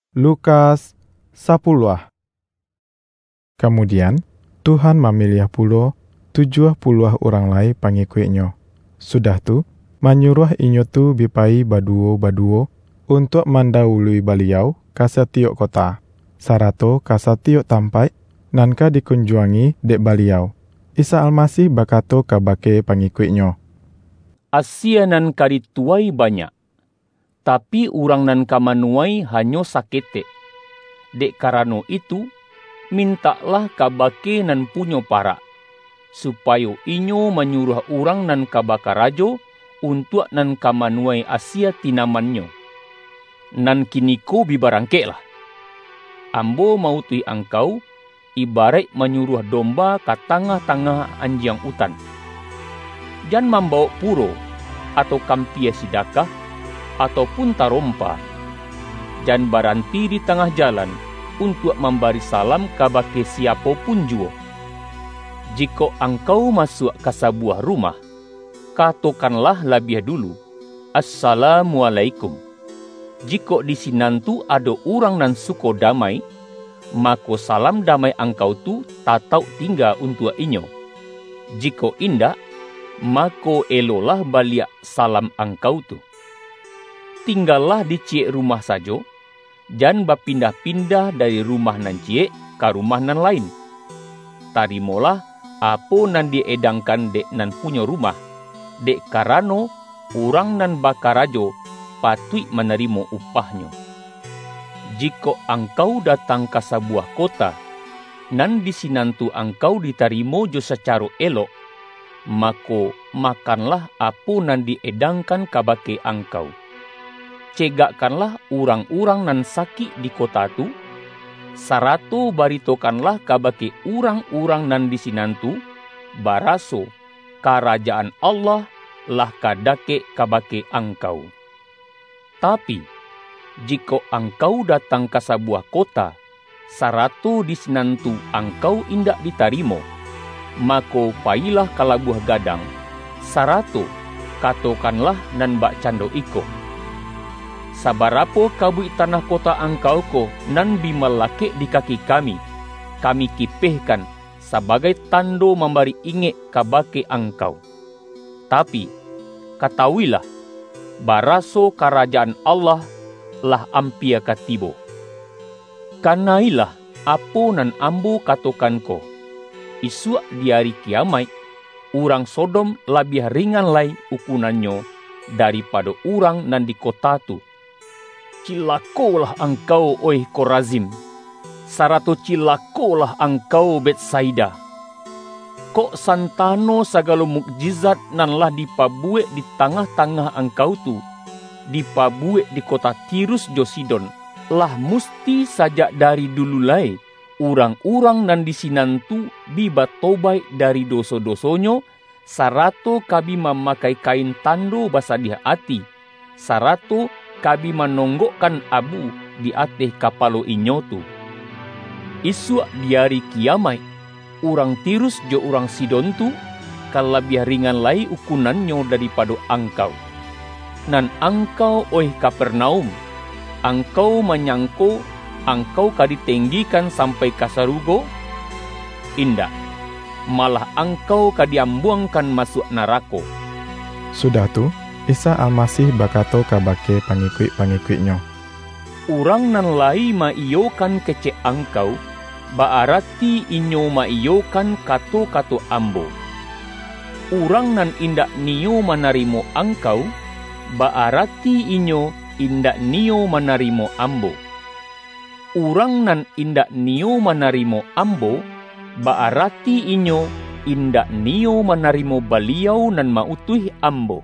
Lukas 10. Kemudian Tuhan memilih pulo 70 orang lai pengikutnya. Sudah tu, menyuruh inyo tu bipai baduo-baduo untuk mendahului beliau ke setiap kota, sarato ke setiap tempat nan ka dikunjungi dek beliau. Isa Almasih berkata kepada pengikutnya, Asia nan kadituai banyak, tapi orang nan kamanuai hanyo sakete. Dek karano itu, mintaklah kabake nan punyo para, supaya inyo menyuruh orang nan kabaka rajo untuk nan kamanuai Asia tinamanyo. Nan kiniko bibarangke lah. Ambo mautui angkau, ibarat menyuruh domba ke tengah-tengah anjing utan. Jan membawa puro, atau kampia sidakah, ataupun tarompa. Jan berhenti di tengah jalan untuk memberi salam kepada siapapun jua. Jika engkau masuk ke sebuah rumah, katakanlah lebih dulu, Assalamualaikum. Jika di sinantu ada orang nan suka damai, maka salam damai engkau tu tatau tinggal untuk inyo. Jika indak, maka elolah balik salam engkau tu. Tinggallah di ciek rumah saja, jangan berpindah-pindah dari rumah nan ciek ke rumah nan lain. Tarimalah apa nan diedangkan dek nan punya rumah, dek karano orang nan bakarajo patut menerima upahnya. Jika engkau datang ke sebuah kota, nan di sinantu engkau diterima jo secara elok, maka makanlah apa nan diedangkan kabake engkau. Cegakkanlah orang-orang nan sakit di kota tu, sarato baritokanlah kabake orang-orang nan di sinantu, baraso kerajaan Allah lah kadake kabake engkau. Tapi, jika engkau datang ke sebuah kota, sarato di sinantu engkau indak diterima, maka pailah kalabuh gadang, sarato katakanlah nan bak cando iko. Sabarapo kabui tanah kota engkau ko nan bimalake di kaki kami kipehkan sebagai tando memberi ingat kabake engkau. Tapi, ketahuilah, baraso kerajaan Allah lah ampia katibo. Kanailah apa nan ambo katakan ko. Isu di hari kiamat, orang Sodom lebih ringan lai ukunannya daripada orang nan di kota tu. Cilakolah engkau, oi Korazim, sarato cilakolah engkau Betsaida. Kok santano segala mukjizat nanlah dipabuek di tengah-tengah engkau tu, dipabuek di kota Tirus jo Sidon, lah musti sajak dari dulu lai, orang-orang nan di sinantu bibat tobai dari dosa-dosonyo, sarato kabi memakai kain tando basadiah ati, sarato kabi menonggokkan abu di atas kapalo inyo tu. Isu di hari kiamat, orang Tirus jo orang Sidon tu kal lebih ringan lai ukunannya daripada engkau. Nan engkau oi Kapernaum, engkau menyangko engkau kaditenggikan sampai kasarugo? Indah, malah engkau kadiambuangkan masuk neraka. Sudah tu, Isa Almasih berkata kabake pengikut-pengikutnya, Orang nan lai maiyokan kece engkau, berarti inyo maiyokan kato-kato ambo. Orang nan indak niyo menarimo engkau, berarti inyo indak niyo menarimo ambo. Orang nan indak niyo menarimo ambo, berarti inyo indak niyo menarimo beliau nan mautuh ambo.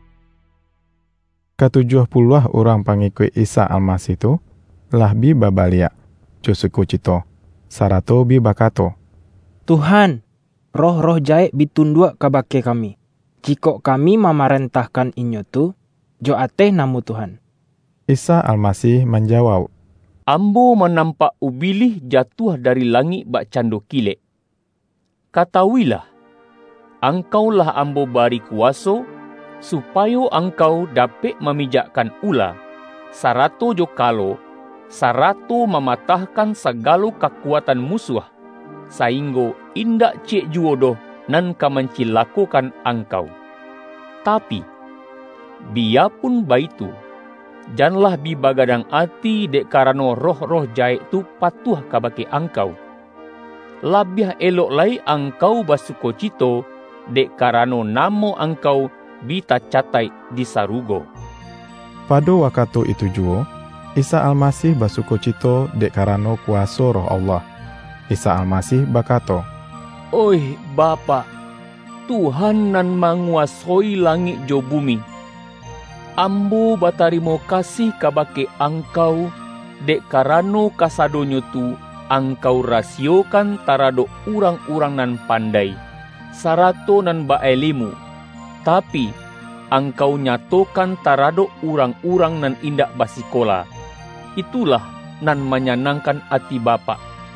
Ke-70 orang pengikut Isa Almasih itu lah bi babalia, jo suku cito, sarato bi bakato, Tuhan, roh-roh jaek bitundua kabake kami. Jika kami memerintahkan inyo tu, jo ateh namu Tuhan. Isa Almasih menjawab, Ambo menampak ubilih jatuh dari langit bak cando kilek. Katawilah, engkaulah ambo bari kuaso, supaya engkau dapat memijakkan ula, sarato jo kalo, sarato mematahkan segala kekuatan musuh, sehingga indak cek juodoh nan kamencilakukan angkau. Tapi, biarpun baitu, janganlah bibagadang hati dek karano roh-roh jahat tu patuh kabake angkau. Labih elok lai angkau basukocito dek karano namo angkau bita catai di sarugo. Pada waktu itu juo, Isa Almasih basukocito dek karano kuasa roh Allah. Isa Almasih bakato, "Oi Bapa, Tuhan nan manguasai langit jo bumi. Ambo batarimo kasih kabake angkau, dek karano kasadonyo tu angkau rasiokan tarado urang-urang nan pandai, sarato nan baelimu. Tapi angkau nyatokan tarado urang-urang nan indak basikola. Itulah nan menyenangkan hati Bapa.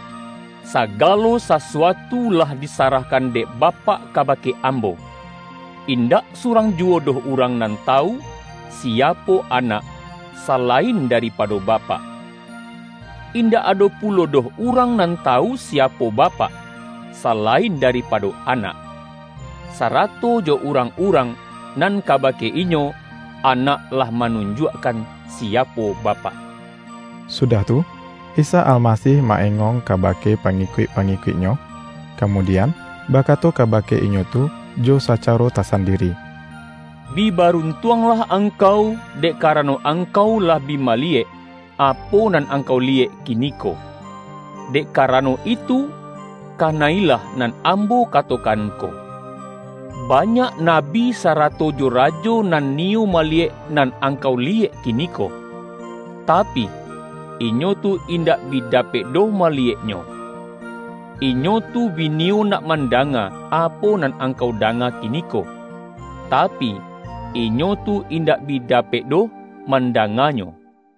Sagalo sesuatu lah disarahkan dek Bapa kabake ambo. Indak surang juodoh urang nan tahu siapo anak selain daripada Bapa. Indak ada pulo doh urang nan tahu siapo Bapa selain daripada anak. Sarato jo urang-urang nan kabake inyo, anak lah menunjukkan siapo Bapa." Sudah tu, Isa Almasih maengong kabake pangikut-pangikutnyo, kemudian bakato kabake inyo tu jo sacaro tasandiri. "Bibaruntuanglah angkau dek karano angkau lah bimalie apo nan angkau liek kiniko. Dek karano itu kanailah nan ambo katokanko. Banyak nabi sarato jo rajo nan niu malie nan angkau liek kiniko. Tapi inyo tu indak bidapek doh malieknyo. Inyo tu biniu nak mandanga apo nan angkau danga kiniko. Tapi inyo tu indak bidapek doh mandanganyo."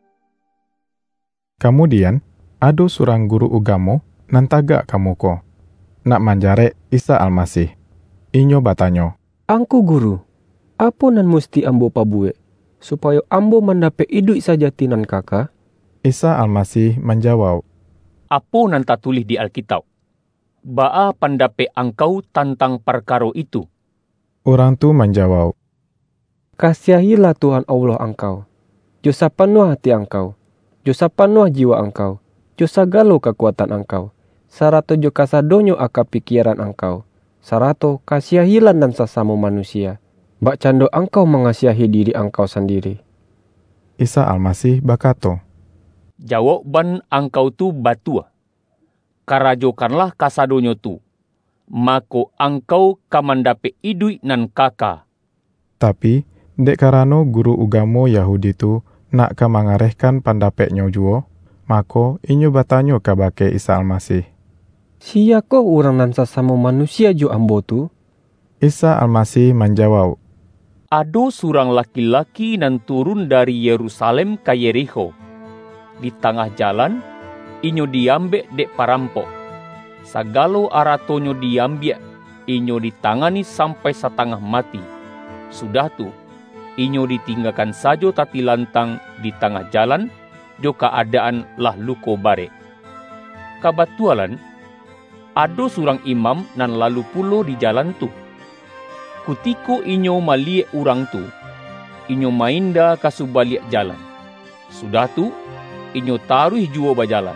Kemudian, ada surang guru ugamo nan tagak kamuko, nak manjarek Isa Almasih. Inyo batanyo, "Angku guru, apa nan musti ambo pabuek, supaya ambo mendapat hidup sajati nan kaka?" Isa Almasih menjawab, "Apo nan tak tulis di Alkitab? Baa pandape angkau tentang perkara itu?" Orang tu menjawab, "Kasihilah Tuhan Allah angkau, jo sapenuh hati angkau, jo sapenuh jiwa angkau, jo sagalo kekuatan angkau, sarato jo kasadonyo aka pikiran angkau, sarato kasihilah nan sesama manusia, bak cando angkau mengasihi diri angkau sendiri." Isa Almasih bakato, "Jawaban angkau tu batua. Karajokanlah kasadonyo tu, mako angkau kamandape idui nan kaka." Tapi, dek karano guru ugamo Yahudi tu nak kamangarehkan pandapeknyo juo, mako inyo batanyo kabake Isa Almasih. "Siako orang nan sesama manusia jo ambo tu?" Isa Almasih menjawab, "Ado surang laki-laki nan turun dari Yerusalem ke Yerikho. Di tengah jalan, inyo diambek dek parampok. Sagalo aratonyo diambek, inyo ditangani sampai setengah mati. Sudah tu, inyo ditinggalkan sajo tati lantang di tengah jalan, jo keadaan lah luko bare. Kabatualan, ado surang imam nan lalu pulo di jalan tu. Kutiko inyo maliek urang tu, inyo mainda kasubaliek jalan. Sudah tu, inyo taruh juo bajalan.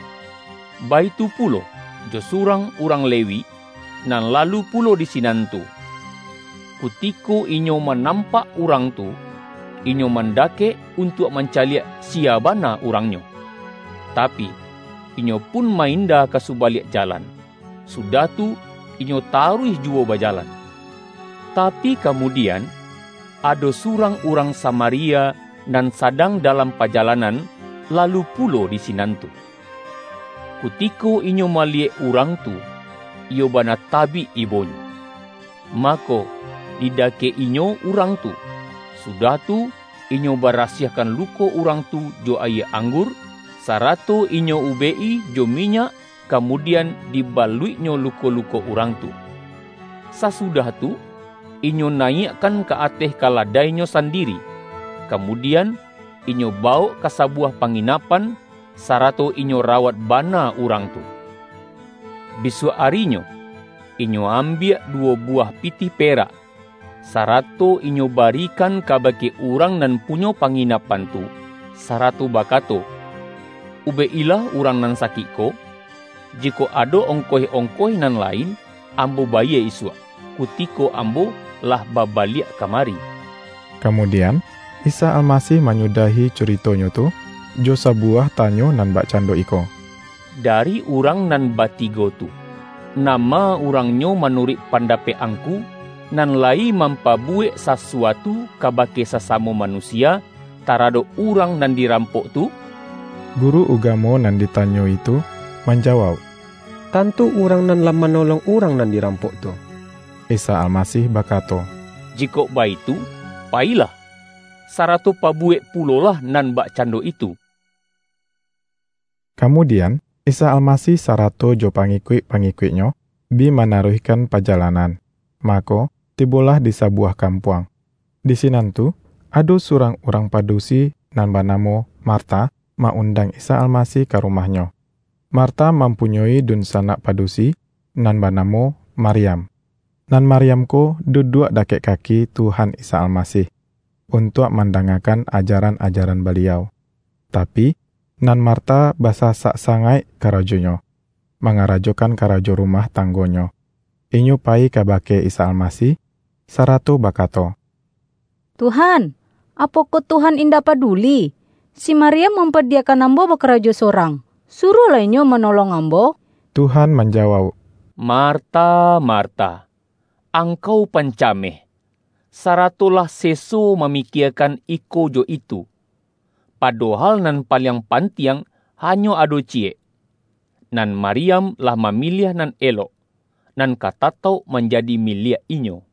Baitu pulo, jo surang urang Lewi, nan lalu pulo di sinantu. Kutiko inyo menampak urang tu, inyo mendake untuk mencaliak siabana urangnya. Tapi, inyo pun mainda kasubaliek jalan. Sudah tu, inyo taruh juo bajalan. Tapi kemudian, ada surang urang Samaria nan sadang dalam perjalanan, lalu pulo di sinantu. Kutiko inyo maliek urang tu, iyo bana tabi ibonyo. Mako, didake inyo urang tu. Sudah tu, inyo barasiakan luko urang tu jo aye anggur, sarato inyo ubei jo minyak, kemudian dibaluinyo luko-luko urang tu. Sasudah tu, inyo naikkan ke atas kaladainya sendiri. Kemudian, inyo bawa ke sebuah penginapan, sarato inyo rawat bana urang tu. Bisu arinyo, inyo ambil 2 buah pitih perak, sarato inyo barikan kabake urang nan punyo panginapan tu, sarato bakato, ube ilah urang nan sakit ko, jiko ado ongkoh-ongkoh nan lain, ambo baye isua, kutiko ambo lah babaliak kamari. Kemudian, Isa Almasih menyudahi ceritonyo tu, jo sabuah tanyo nan bak cando iko. Dari urang nan batigo tu, nama urangnyo menurut pandape angku, nan lai mampabuek sesuatu kabake sesamo manusia, tarado urang nan dirampok tu. Guru ugamo nan ditanyo itu menjawab, Tantu urang nan lam menolong urang nan dirampok tu. Isa Almasih bakato, Jiko baitu, pailah, sarato pabuek pulolah nan bak cando itu. Kemudian, Isa Almasih sarato jo pangikuit-pangikuitnyo bi menaruhkan perjalanan. Mako, tibolah di sebuah kampuang. Di sinan tu, ado surang orang padusi nan banamo Marta maundang Isa Almasih ke rumahnya. Marta mempunyai dun sanak padusi nan banamo Maryam. Nan Maryam ko duduk dakek kaki Tuhan Isa Almasih untuk mendengarkan ajaran-ajaran beliau. Tapi, nan Marta basasak sangai karajonyo, mengarajokan karajo rumah tanggonyo. Inyo pai kabake Isa Almasih, sarato bakato, Tuhan, apoko Tuhan indah peduli? Si Maria memperdiakan ambo bekerajo sorang. Suruhlah inyo menolong ambo. Tuhan menjawab, Marta, Marta, angkau pancameh, saratolah seso memikirkan iko jo itu. Padahal nan paling pantiang hanyo ado cie. Nan Maryam lah memilih nan elok, nan katatau menjadi milik inyo.